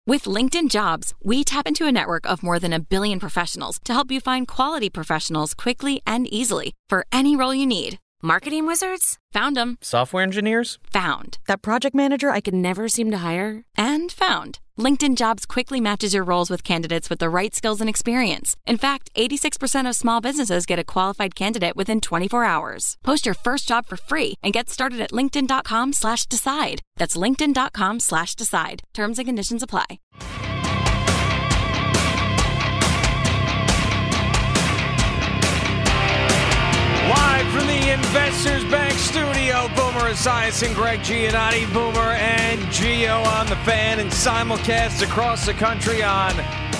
With LinkedIn Jobs, we tap into a network of more than 1 billion professionals to help you find quality professionals quickly and easily for any role you need. Marketing wizards? Found them. Software engineers? Found. That project manager I could never seem to hire? And found. LinkedIn Jobs quickly matches your roles with candidates with the right skills and experience. In fact, 86% of small businesses get a qualified candidate within 24 hours. Post your first job for free and get started at linkedin.com/decide. That's linkedin.com/decide. Terms and conditions apply. Live from the Investors Bank studio, Boomer Esiason and Greg Giannotti, Boomer and Gio on the Fan, and simulcast across the country on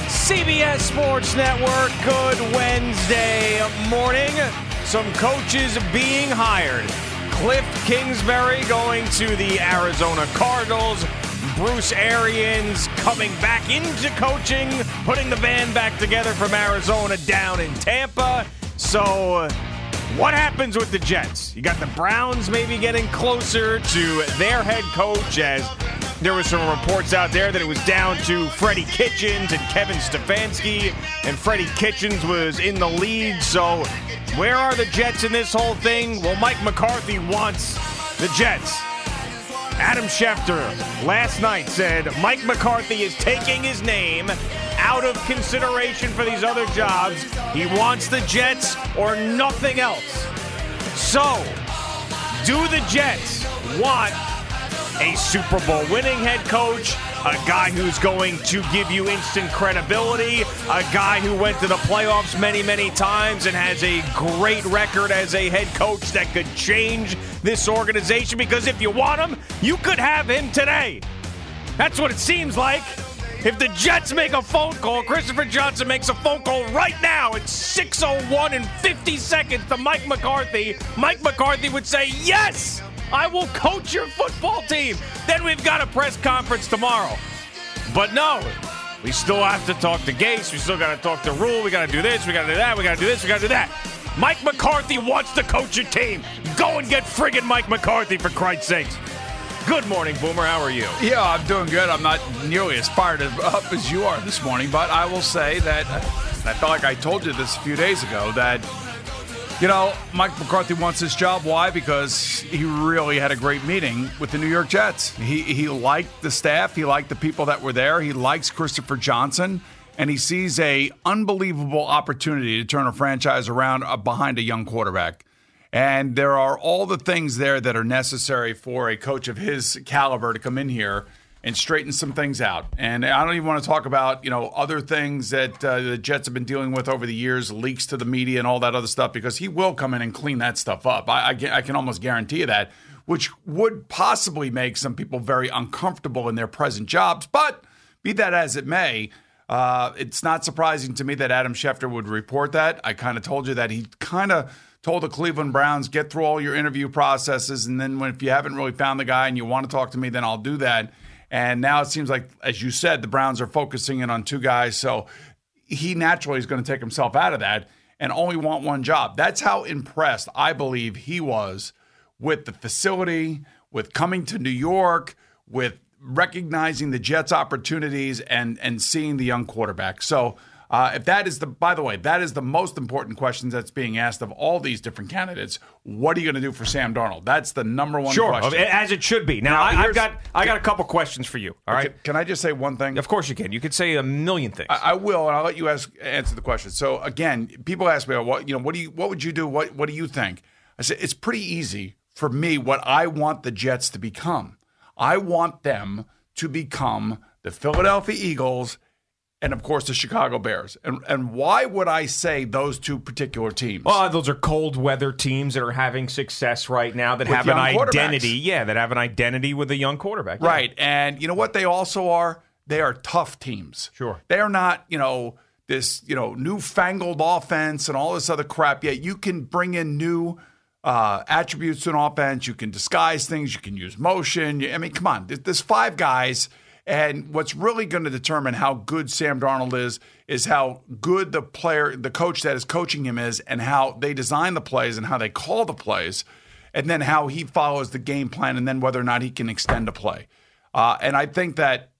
CBS Sports Network. Good Wednesday morning. Some coaches being hired. Cliff Kingsbury going to the Arizona Cardinals. Bruce Arians coming back into coaching, putting the band back together from Arizona down in Tampa. So what happens with the Jets? You got the Browns maybe getting closer to their head coach, as there were some reports out there that it was down to Freddie Kitchens and Kevin Stefanski, and Freddie Kitchens was in the lead. So where are the Jets in this whole thing? Well, Mike McCarthy wants the Jets. Adam Schefter last night said Mike McCarthy is taking his name out of consideration for these other jobs. He wants the Jets or nothing else. So, do the Jets want a Super Bowl winning head coach, a guy who's going to give you instant credibility, a guy who went to the playoffs many, many times and has a great record as a head coach that could change this organization? Because if you want him, you could have him today. That's what it seems like. If the Jets make a phone call, Christopher Johnson makes a phone call right now at 6:01 and 50 seconds to Mike McCarthy, Mike McCarthy would say, yes, I will coach your football team. Then we've got a press conference tomorrow. But no, we still have to talk to Gase. We still got to talk to Rule. We got to do this. We got to do that. We got to do this. We got to do that. Mike McCarthy wants to coach your team. Go and get friggin' Mike McCarthy, for Christ's sakes. Good morning, Boomer. How are you? Yeah, I'm doing good. I'm not nearly as fired up as you are this morning, but I will say that I felt like I told you this a few days ago that, you know, Mike McCarthy wants this job. Why? Because he really had a great meeting with the New York Jets. He liked the staff. He liked the people that were there. He likes Christopher Johnson, and he sees a unbelievable opportunity to turn a franchise around behind a young quarterback. And there are all the things there that are necessary for a coach of his caliber to come in here and straighten some things out. And I don't even want to talk about, you know, other things that the Jets have been dealing with over the years, leaks to the media and all that other stuff, because he will come in and clean that stuff up. I can almost guarantee you that, which would possibly make some people very uncomfortable in their present jobs. But be that as it may, it's not surprising to me that Adam Schefter would report that. I kind of told you that he kind of told the Cleveland Browns, get through all your interview processes, and then if you haven't really found the guy and you want to talk to me, then I'll do that. And now it seems like, as you said, the Browns are focusing in on two guys, so he naturally is going to take himself out of that and only want one job. That's how impressed I believe he was with the facility, with coming to New York, with recognizing the Jets' opportunities and seeing the young quarterback. So if that is by the way, that is the most important question that's being asked of all these different candidates. What are you going to do for Sam Darnold? That's the number one question. Sure, as it should be. Now I got a couple questions for you. All right. Can I just say one thing? Of course you can. You could say a million things. I will, and I'll let you answer the question. So again, people ask me, what would you do? What do you think? I said it's pretty easy for me. What I want the Jets to become, I want them to become the Philadelphia Eagles. And, of course, the Chicago Bears. And why would I say those two particular teams? Well, those are cold weather teams that are having success right now that with have an identity. Yeah, that have an identity with a young quarterback. Right. Yeah. And you know what they also are? They are tough teams. Sure. They are not, this, newfangled offense and all this other crap. Yet you can bring in new attributes to an offense. You can disguise things. You can use motion. I mean, come on. There's five guys. And what's really going to determine how good Sam Darnold is how good the coach that is coaching him is, and how they design the plays and how they call the plays, and then how he follows the game plan, and then whether or not he can extend a play. And I think that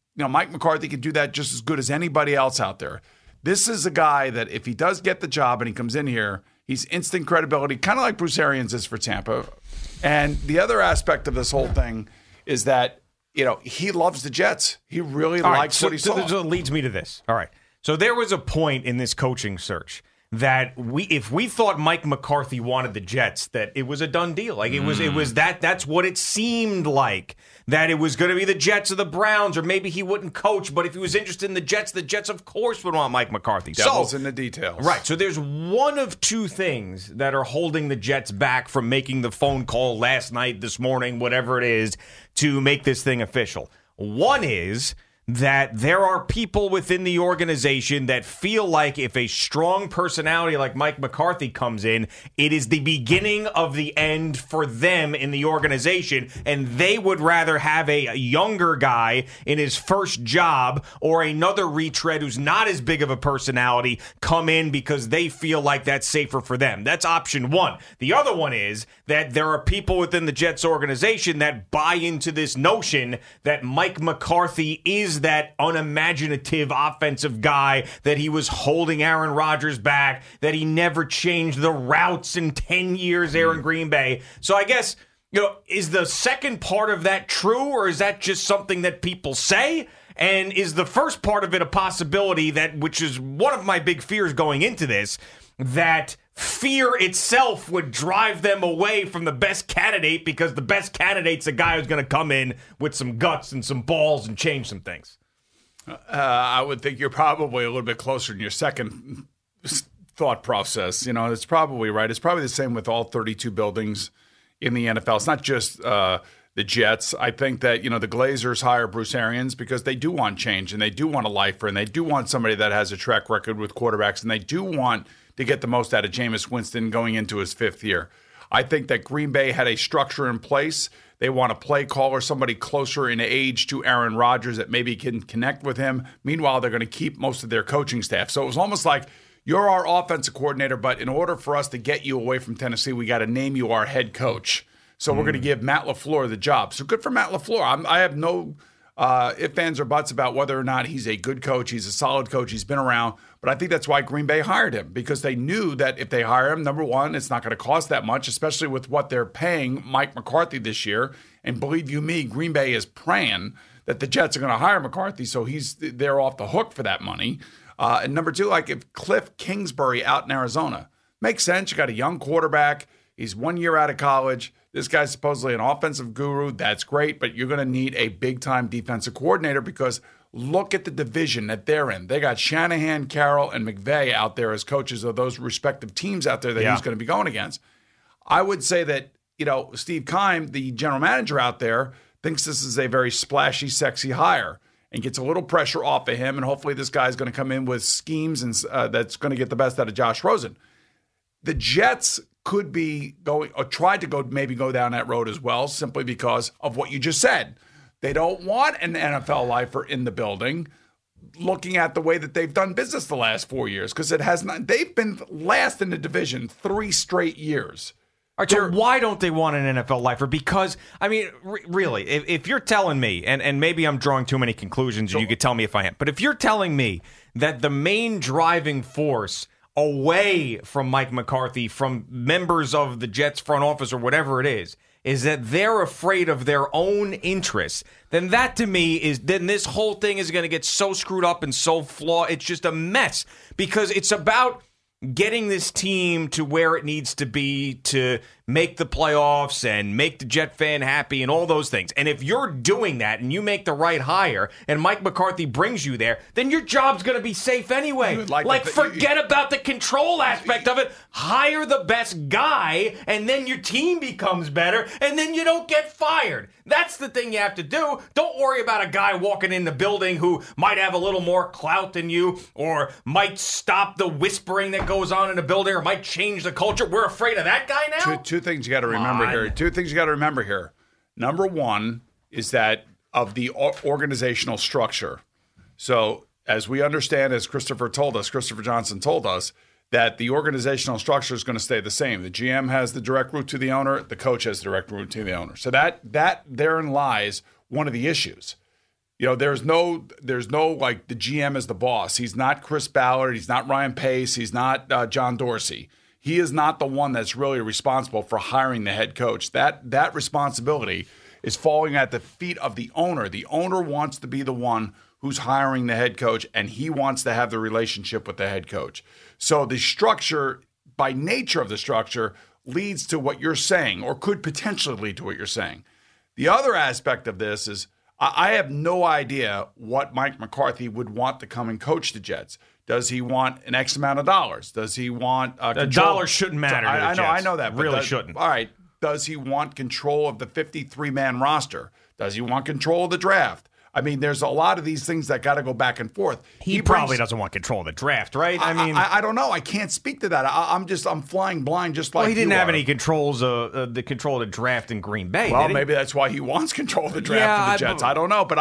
Mike McCarthy can do that just as good as anybody else out there. This is a guy that if he does get the job and he comes in here, he's instant credibility, kind of like Bruce Arians is for Tampa. And the other aspect of this whole thing is that, he loves the Jets. He really likes what he saw. So it leads me to this. All right. So there was a point in this coaching search that if we thought Mike McCarthy wanted the Jets, that it was a done deal. Like it was that's what it seemed like, that it was going to be the Jets or the Browns, or maybe he wouldn't coach, but if he was interested in the Jets of course would want Mike McCarthy. Devil's in the details. Right. So there's one of two things that are holding the Jets back from making the phone call last night, this morning, whatever it is, to make this thing official. One is that there are people within the organization that feel like if a strong personality like Mike McCarthy comes in, it is the beginning of the end for them in the organization, and they would rather have a younger guy in his first job or another retread who's not as big of a personality come in because they feel like that's safer for them. That's option one. The other one is that there are people within the Jets organization that buy into this notion that Mike McCarthy is that unimaginative offensive guy, that he was holding Aaron Rodgers back, that he never changed the routes in 10 years there in Green Bay. So I guess, is the second part of that true, or is that just something that people say? And is the first part of it a possibility which is one of my big fears going into this, that fear itself would drive them away from the best candidate because the best candidate's a guy who's going to come in with some guts and some balls and change some things? I would think you're probably a little bit closer in your second thought process. It's probably right. It's probably the same with all 32 buildings in the NFL. It's not just the Jets. I think that, the Glazers hire Bruce Arians because they do want change, and they do want a lifer, and they do want somebody that has a track record with quarterbacks, and they do want to get the most out of Jameis Winston going into his fifth year. I think that Green Bay had a structure in place. They want a play caller, somebody closer in age to Aaron Rodgers that maybe can connect with him. Meanwhile, they're going to keep most of their coaching staff. So it was almost like, you're our offensive coordinator, but in order for us to get you away from Tennessee, we got to name you our head coach. So we're going to give Matt LaFleur the job. So good for Matt LaFleur. I have no ifs, ands, or buts about whether or not he's a good coach. He's a solid coach. He's been around. But I think that's why Green Bay hired him, because they knew that if they hire him, number one, it's not going to cost that much, especially with what they're paying Mike McCarthy this year. And believe you me, Green Bay is praying that the Jets are going to hire McCarthy, so they're off the hook for that money. And number two, like if Cliff Kingsbury out in Arizona, makes sense. You got a young quarterback. He's 1 year out of college. This guy's supposedly an offensive guru. That's great, but you're going to need a big-time defensive coordinator because look at the division that they're in. They got Shanahan, Carroll, and McVay out there as coaches of those respective teams out there that he's going to be going against. I would say that, Steve Keim, the general manager out there, thinks this is a very splashy, sexy hire and gets a little pressure off of him, and hopefully this guy's going to come in with schemes and that's going to get the best out of Josh Rosen. The Jets could be going or tried to go down that road as well, simply because of what you just said. They don't want an NFL lifer in the building, looking at the way that they've done business the last 4 years, because it has not. They've been last in the division 3 straight years. All right, so why don't they want an NFL lifer? Because, really, if you're telling me, and maybe I'm drawing too many conclusions, and you could tell me if I am, but if you're telling me that the main driving force away from Mike McCarthy, from members of the Jets front office or whatever it is that they're afraid of their own interests, then that to me then this whole thing is going to get so screwed up and so flawed. It's just a mess, because it's about getting this team to where it needs to be to make the playoffs and make the Jet fan happy and all those things. And if you're doing that and you make the right hire and Mike McCarthy brings you there, then your job's going to be safe anyway. Forget about the control aspect of it. Hire the best guy, and then your team becomes better, and then you don't get fired. That's the thing you have to do. Don't worry about a guy walking in the building who might have a little more clout than you, or might stop the whispering that goes on in the building, or might change the culture. We're afraid of that guy now? Two things you got to remember here. Number one is that of the organizational structure. So as we understand, as Christopher Johnson told us, that the organizational structure is going to stay the same. The GM has the direct route to the owner. The coach has the direct route to the owner. So that therein lies one of the issues. there's no like the GM is the boss. He's not Chris Ballard. He's not Ryan Pace. He's not John Dorsey. He is not the one that's really responsible for hiring the head coach. That responsibility is falling at the feet of the owner. The owner wants to be the one who's hiring the head coach, and he wants to have the relationship with the head coach. So the structure, by nature of the structure, leads to what you're saying, or could potentially lead to what you're saying. The other aspect of this is I have no idea what Mike McCarthy would want to come and coach the Jets. Does he want an X amount of dollars? Does he want a dollar shouldn't matter to the Jets. I know that. Really shouldn't. All right. Does he want control of the 53-man roster? Does he want control of the draft? I mean, there's a lot of these things that got to go back and forth. He probably doesn't want control of the draft, right? I don't know. I can't speak to that. I'm flying blind just like you are. Well, he didn't have any controls of the control of the draft in Green Bay. Well, maybe that's why he wants control of the draft of the Jets. I don't know, but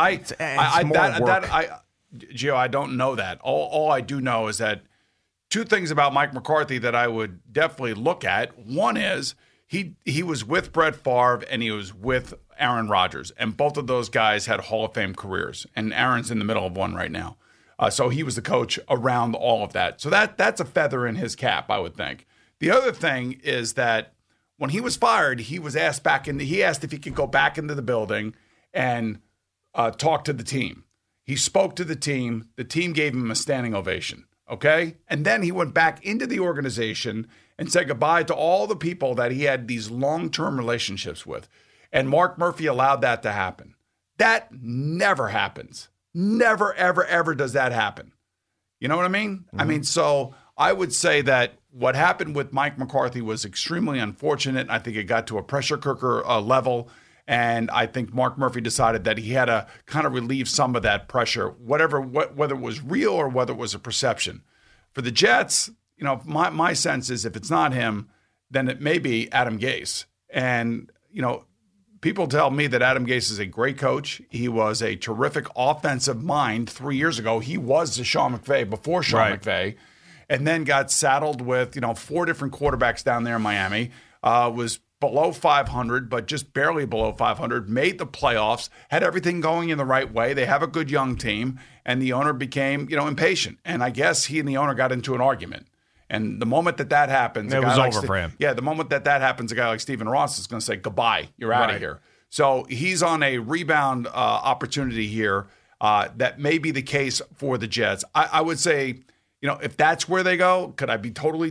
Gio, I don't know that. All I do know is that two things about Mike McCarthy that I would definitely look at. One is he was with Brett Favre and he was with Aaron Rodgers, and both of those guys had Hall of Fame careers, and Aaron's in the middle of one right now. So he was the coach around all of that. So that's a feather in his cap, I would think. The other thing is that when he was fired, he was asked he asked if he could go back into the building and talk to the team. He spoke to the team. The team gave him a standing ovation, okay? And then he went back into the organization and said goodbye to all the people that he had these long-term relationships with. And Mark Murphy allowed that to happen. That never happens. Never, ever, ever does that happen. You know what I mean? Mm-hmm. I mean, so I would say that what happened with Mike McCarthy was extremely unfortunate. I think it got to a pressure cooker level. And I think Mark Murphy decided that he had to kind of relieve some of that pressure, whether it was real or whether it was a perception. For the Jets, my sense is if it's not him, then it may be Adam Gase. And, people tell me that Adam Gase is a great coach. He was a terrific offensive mind 3 years ago. He was the Sean McVay before Sean McVay, and then got saddled with, 4 different quarterbacks down there in Miami. Was below 500, but just barely below 500, made the playoffs, had everything going in the right way. They have a good young team, and the owner became, impatient. And I guess he and the owner got into an argument. And the moment that happens, it was over for him. Yeah, the moment that happens, a guy like Stephen Ross is going to say, goodbye, you're out of here. So he's on a rebound opportunity here. That may be the case for the Jets. I would say, if that's where they go, could I be totally,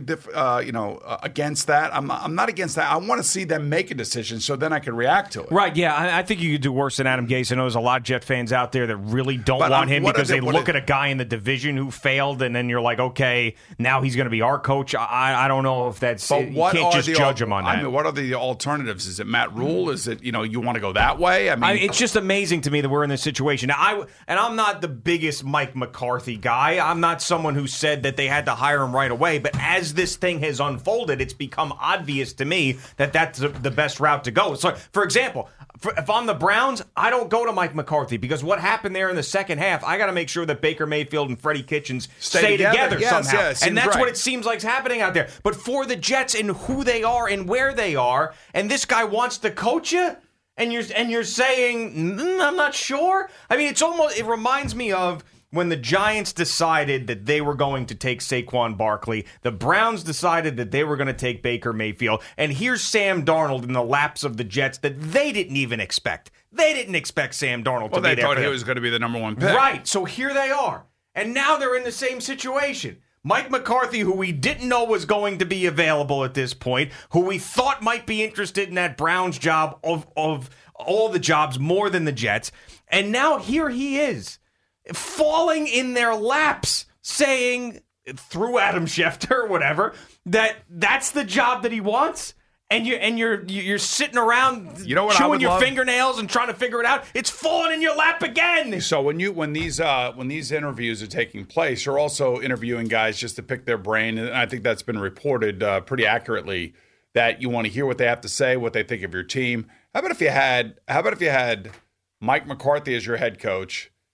against that? I'm not against that. I want to see them make a decision so then I can react to it. Right, yeah. I think you could do worse than Adam Gase. I know there's a lot of Jet fans out there that really don't want him because they look at a guy in the division who failed, and then you're like, okay, now he's going to be our coach. I don't know if that's – you can't just judge him on that. I mean, what are the alternatives? Is it Matt Rule? Is it, you want to go that way? I mean, it's just amazing to me that we're in this situation. Now, I'm not the biggest Mike McCarthy guy. I'm not someone who said that they had to hire him right away. But as this thing has unfolded, it's become obvious to me that that's the best route to go. So, for example, if I'm the Browns, I don't go to Mike McCarthy because what happened there in the second half, I got to make sure that Baker Mayfield and Freddie Kitchens stay together somehow. Yes, and that's what it seems like is happening out there. But for the Jets and who they are and where they are, and this guy wants to coach you, and you're saying, I'm not sure. I mean, it reminds me of when the Giants decided that they were going to take Saquon Barkley, the Browns decided that they were going to take Baker Mayfield, and here's Sam Darnold in the laps of the Jets that they didn't even expect. They didn't expect Sam Darnold to be there. Well, they thought he was going to be the number one pick. Right, so here they are. And now they're in the same situation. Mike McCarthy, who we didn't know was going to be available at this point, who we thought might be interested in that Browns job of all the jobs more than the Jets, and now here he is, falling in their laps, saying through Adam Schefter or whatever that's the job that he wants, and you're sitting around, chewing your fingernails and trying to figure it out. It's falling in your lap again. So when these interviews are taking place, you're also interviewing guys just to pick their brain, and I think that's been reported pretty accurately that you want to hear what they have to say, what they think of your team. How about if you had Mike McCarthy as your head coach?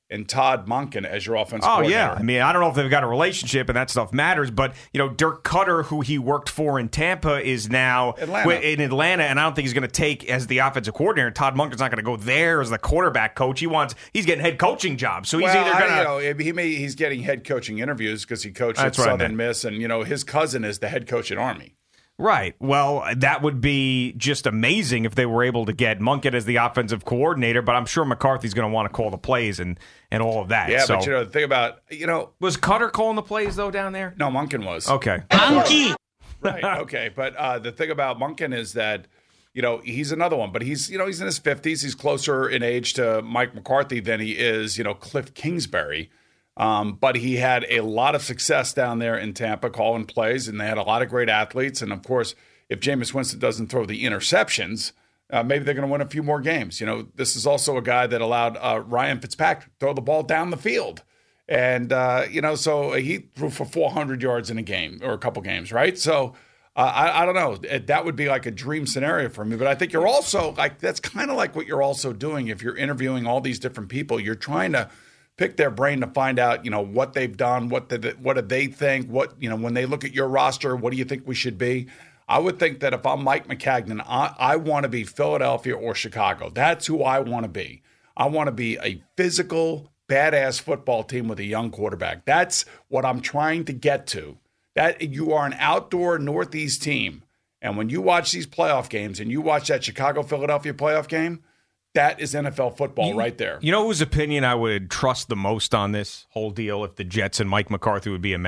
and Todd Monken as your offensive Oh, coordinator. yeah. I mean, I don't know if they've got a relationship and that stuff matters, but, Dirk Cutter, who he worked for in Tampa, is now in Atlanta, and I don't think he's going to take as the offensive coordinator. Todd Monken's not going to go there as the quarterback coach. He's getting head coaching jobs. So he's either going to... he's getting head coaching interviews because he coached at Southern Miss, and, his cousin is the head coach at Army. Right. Well, that would be just amazing if they were able to get Monken as the offensive coordinator, but I'm sure McCarthy's going to want to call the plays and all of that. Yeah, but the thing about, Was Cutter calling the plays, though, down there? No, Monken was. Okay. Monkey! Right, okay. But the thing about Monken is that, he's another one, but he's in his 50s. He's closer in age to Mike McCarthy than he is, Cliff Kingsbury. But he had a lot of success down there in Tampa calling plays, and they had a lot of great athletes. And, of course, if Jameis Winston doesn't throw the interceptions, maybe they're going to win a few more games. This is also a guy that allowed Ryan Fitzpatrick to throw the ball down the field. And, so he threw for 400 yards in a game or a couple games, right? So I don't know. That would be like a dream scenario for me. But I think you're also that's kind of like what you're also doing if you're interviewing all these different people. You're trying to pick their brain to find out, what they've done, what do they think, when they look at your roster, what do you think we should be? I would think that if I'm Mike Maccagnan, I want to be Philadelphia or Chicago. That's who I want to be. I want to be a physical, badass football team with a young quarterback. That's what I'm trying to get to. That you are an outdoor Northeast team. And when you watch these playoff games and you watch that Chicago-Philadelphia playoff game, that is NFL football right there. You know whose opinion I would trust the most on this whole deal if the Jets and Mike McCarthy would be a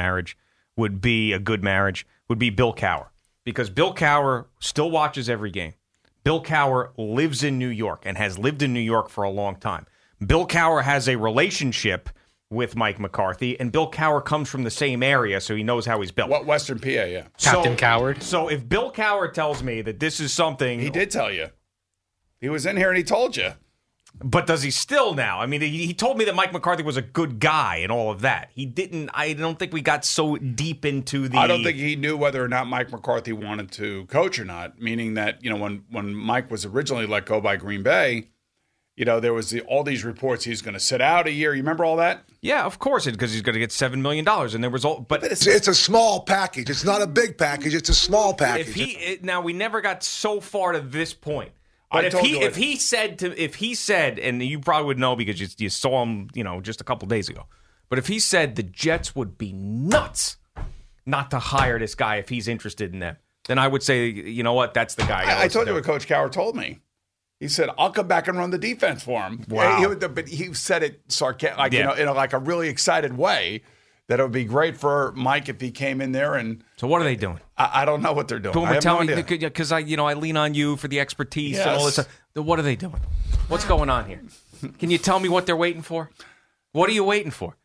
good marriage, would be Bill Cowher. Because Bill Cowher still watches every game. Bill Cowher lives in New York and has lived in New York for a long time. Bill Cowher has a relationship with Mike McCarthy, and Bill Cowher comes from the same area, so he knows how he's built. What, Western PA, yeah. Captain Coward. So if Bill Cowher tells me that this is something... He did tell you. He was in here and he told you. But does he still now? I mean, he told me that Mike McCarthy was a good guy and all of that. He didn't. I don't think we got so deep into the... I don't think he knew whether or not Mike McCarthy wanted to coach or not, meaning that, when Mike was originally let go by Green Bay, there was all these reports he's going to sit out a year. You remember all that? Yeah, of course, because he's going to get $7 million. And there was all... But it's a small package. It's not a big package. It's a small package. Now, we never got so far to this point. But if he said, and you probably would know because you saw him, just a couple days ago. But if he said the Jets would be nuts not to hire this guy if he's interested in them, then I would say, you know what, that's the guy. I told you what Coach Cowher told me. He said, "I'll come back and run the defense for him." Wow. But he said it sarcastic, in a really excited way. That it would be great for Mike if he came in there and. So what are they doing? I don't know what they're doing. Boomer, tell me, because I lean on you for the expertise and all this stuff. What are they doing? What's going on here? Can you tell me what they're waiting for? What are you waiting for?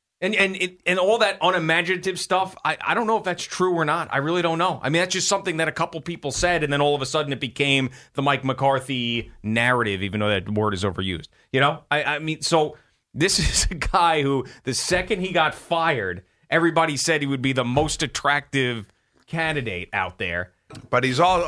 And all that unimaginative stuff. I don't know if that's true or not. I really don't know. I mean, that's just something that a couple people said, and then all of a sudden it became the Mike McCarthy narrative, even though that word is overused. I mean, so. This is a guy who, the second he got fired, everybody said he would be the most attractive candidate out there. But he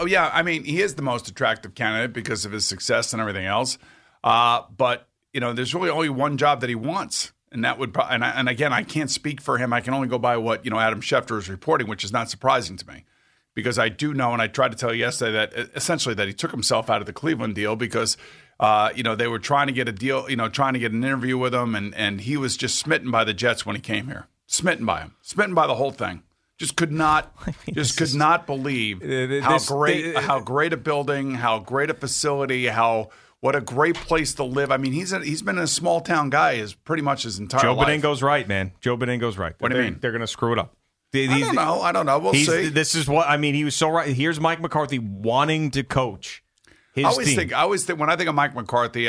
is the most attractive candidate because of his success and everything else. But, there's really only one job that he wants. And that would and again, I can't speak for him. I can only go by what, Adam Schefter is reporting, which is not surprising to me. Because I do know, and I tried to tell you yesterday, that essentially that he took himself out of the Cleveland deal because – they were trying to get a deal, trying to get an interview with him, and he was just smitten by the Jets when he came here. Smitten by him. Smitten by the whole thing. Just could not believe how great a building, how great a facility, what a great place to live. I mean, he's been a small town guy pretty much his entire life. Joe Benigno's right, man. Joe Benigno's right. What do you mean? They're going to screw it up. I don't know. We'll see. This is what I mean. He was so right. Here's Mike McCarthy wanting to coach. I always think when I think of Mike McCarthy,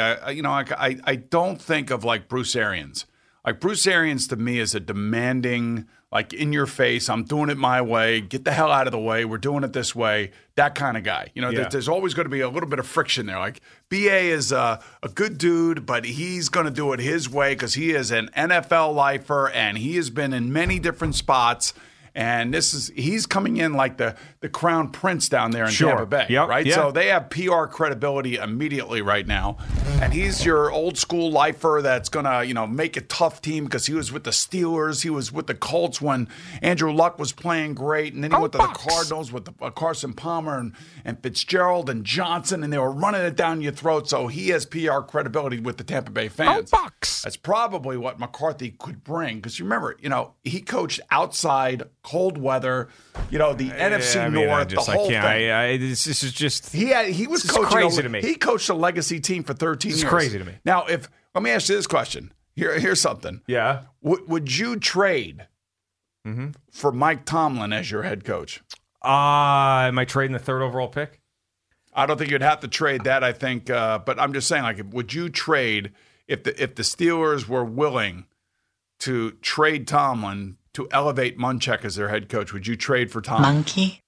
I don't think of like Bruce Arians. Like Bruce Arians to me is a demanding, like in your face, I'm doing it my way, get the hell out of the way, we're doing it this way, that kind of guy. There's always going to be a little bit of friction there. Like BA is a good dude, but he's going to do it his way because he is an NFL lifer and he has been in many different spots. And he's coming in like the crown prince down there in Tampa Bay, right? Yeah. So they have PR credibility immediately right now. And he's your old school lifer that's going to, make a tough team because he was with the Steelers. He was with the Colts when Andrew Luck was playing great. And then he went to the Cardinals with Carson Palmer and Fitzgerald and Johnson, and they were running it down your throat. So he has PR credibility with the Tampa Bay fans. That's probably what McCarthy could bring. Because remember, he coached outside, cold weather, the NFC North, the whole thing. This is just he was coaching crazy to me. He coached a legacy team for 13 years. It's crazy to me. Now, let me ask you this question. Here's something. Yeah. Would you trade for Mike Tomlin as your head coach? Am I trading the 3rd overall pick? I don't think you'd have to trade that. I think, but I'm just saying, would you trade if the Steelers were willing to trade Tomlin to elevate Munchak as their head coach? Would you trade for Tomlin? Monkey.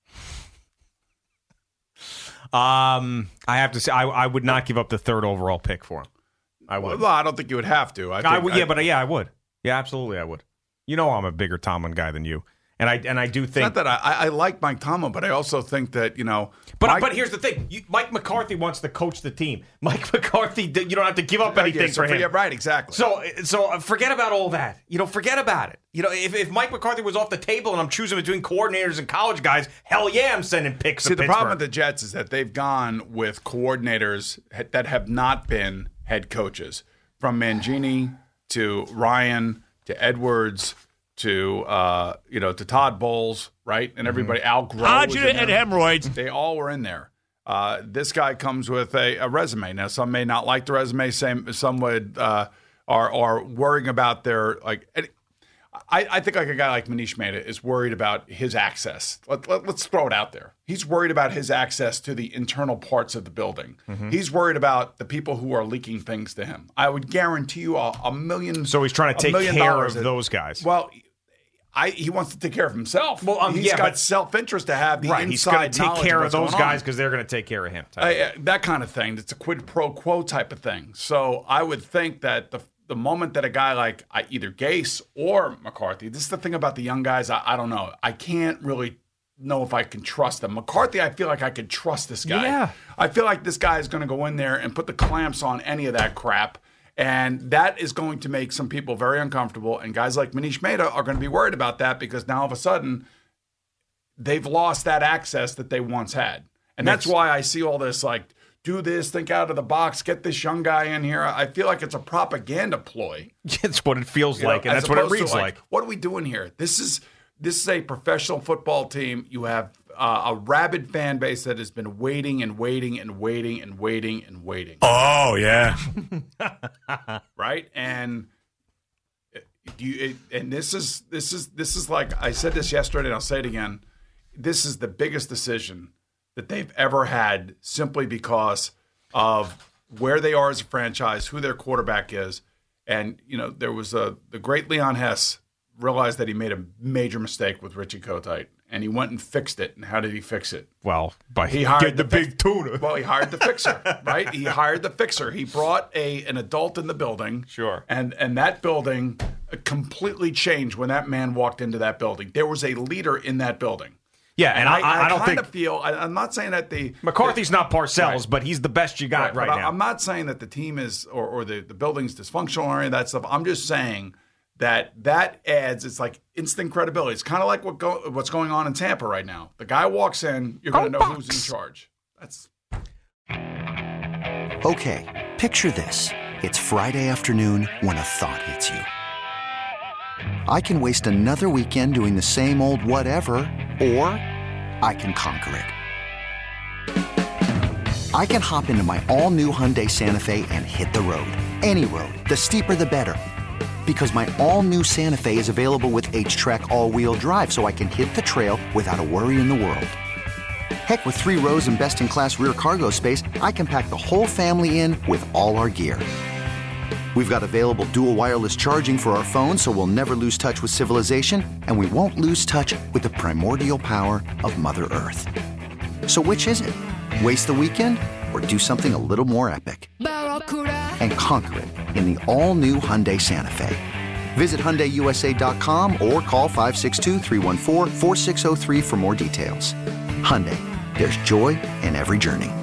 I have to say I would not give up the 3rd overall pick for him. I would. Well, I don't think you would have to. I would. I would. Yeah, absolutely, I would. I'm a bigger Tomlin guy than you, and I do think it's not that I like Mike Tomlin, but I also think that But here's the thing: Mike McCarthy wants to coach the team. Mike McCarthy, you don't have to give up anything for him. Yeah, right, exactly. So forget about all that. Forget about it. If Mike McCarthy was off the table and I'm choosing between coordinators and college guys, hell yeah, I'm sending picks. See, the problem with the Jets is that they've gone with coordinators that have not been head coaches, from Mangini to Ryan to Edwards to to Todd Bowles, right? And everybody, Al Groh. Agita and hemorrhoids. They all were in there. This guy comes with a resume. Now, some may not like the resume. Some would are worrying about their I think a guy like Manish Mehta is worried about his access. Let's throw it out there. He's worried about his access to the internal parts of the building. He's worried about the people who are leaking things to him. I would guarantee you a million. So he's trying to take care of those guys. Well, he wants to take care of himself. Well, he's got self-interest to have the inside he's going to take care of those guys because because they're going to take care of him. That kind of thing. It's a quid pro quo type of thing. So I would think that the moment that a guy like either Gase or McCarthy, this is the thing about the young guys, I don't know. I can't really know if I can trust them. McCarthy, I feel like I could trust this guy. Yeah. I feel like this guy is going to go in there and put the clamps on any of that crap. And that is going to make some people very uncomfortable. And guys like Manish Mehta are going to be worried about that because now all of a sudden they've lost that access that they once had. And that's why I see all this do this, think out of the box, get this young guy in here. I feel like it's a propaganda ploy. It's what it feels like, and that's what it reads like. What are we doing here? This is a professional football team. You have a rabid fan base that has been waiting and waiting and waiting and waiting and waiting. Oh, yeah. Right? And this is like I said this yesterday, and I'll say it again. This is the biggest decision that they've ever had, simply because of where they are as a franchise, who their quarterback is. And, there was the great Leon Hess realized that he made a major mistake with Richie Kotite, and he went and fixed it. And how did he fix it? Well, he hired the big tuna. Well, he hired the fixer, right? He hired the fixer. He brought an adult in the building. Sure. And that building completely changed when that man walked into that building. There was a leader in that building. Yeah, and I don't think feel. I'm not saying that McCarthy's not Parcells, right, but he's the best you got right now. I'm not saying that the team is or the building's dysfunctional or any of that stuff. I'm just saying that adds. It's like instant credibility. It's kind of like what's going on in Tampa right now. The guy walks in, you're going to know who's in charge. That's okay. Picture this: it's Friday afternoon when a thought hits you. I can waste another weekend doing the same old whatever, or I can conquer it. I can hop into my all-new Hyundai Santa Fe and hit the road. Any road. The steeper, the better. Because my all-new Santa Fe is available with H-Track all-wheel drive, so I can hit the trail without a worry in the world. Heck, with 3 rows and best-in-class rear cargo space, I can pack the whole family in with all our gear. We've got available dual wireless charging for our phones, so we'll never lose touch with civilization, and we won't lose touch with the primordial power of Mother Earth. So which is it? Waste the weekend or do something a little more epic? And conquer it in the all-new Hyundai Santa Fe. Visit HyundaiUSA.com or call 562-314-4603 for more details. Hyundai, there's joy in every journey.